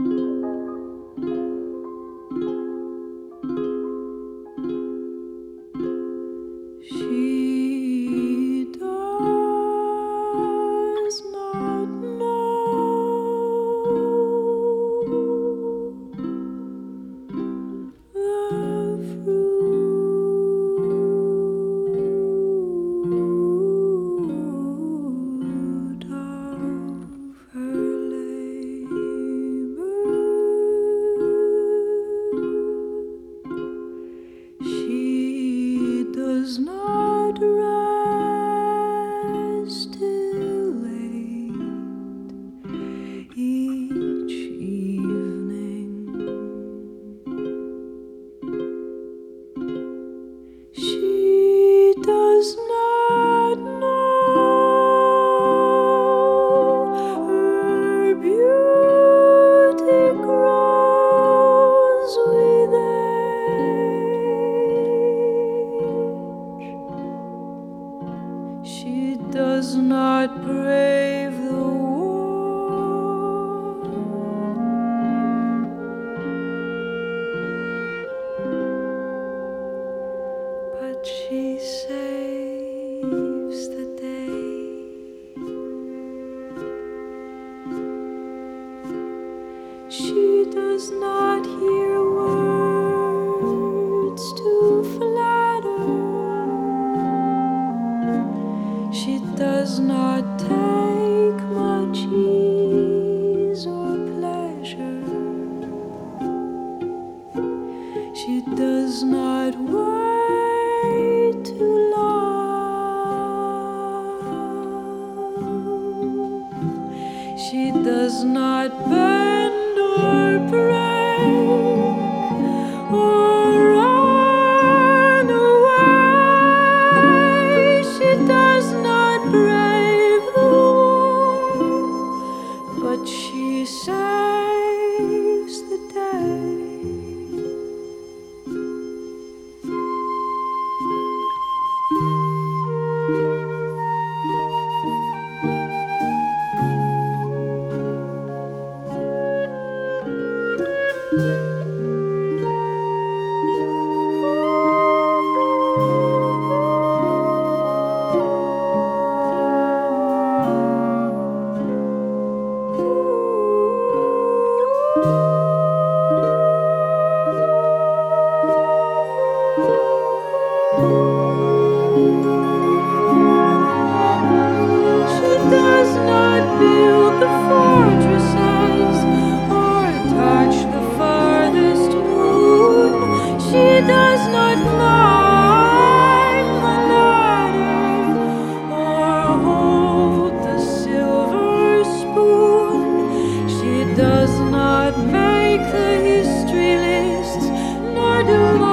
She does not know the fruit of her labor. She does not rest till late each evening. She does not know her beauty grows with age. She does not brave the war, but she saves the day. She does not hear words to flatter. She does not take much ease or pleasure. She does not wait too long. She does not bend or break or run away. She does not brave the war, but she saves the day. She does not build the fortresses or touch the farthest moon. She does not climb the ladder or hold the silver spoon. She does not make the history lists, nor do